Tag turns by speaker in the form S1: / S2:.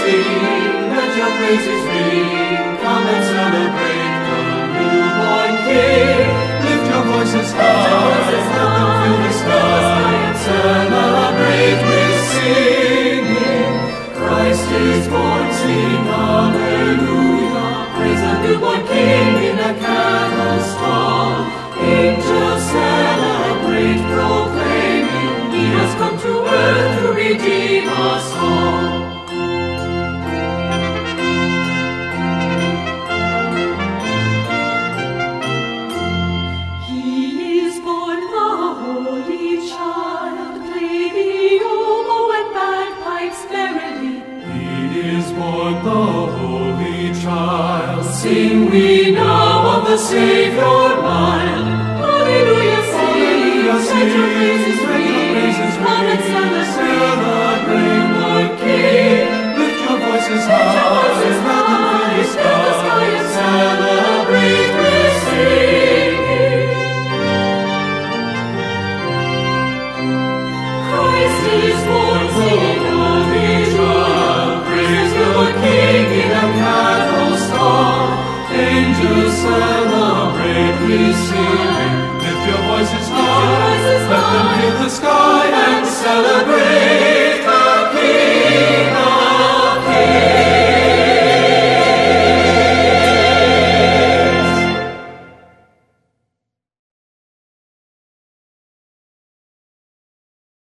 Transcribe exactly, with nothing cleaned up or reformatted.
S1: sing, let your praises ring. Come and celebrate the newborn King. Lift your voices high, let them fill the sky. Celebrate with singing. Christ is born, sing hallelujah. Praise the newborn King in a candle's tall. Angels celebrate, proclaiming, He has come to earth to redeem us all. He is born, the Holy Child. Play the oboe and bagpipes merrily. He is born, the Holy Child. Sing we now of the Savior mild. Hallelujah, sing, let your praises ring. Come and celebrate, Lord King. Lift your voices high, let them fill the sky. Celebrate with singing. Christ is born, sing hallelujah. Praise the Lord King in a candle's star. Angels celebrate, we sing.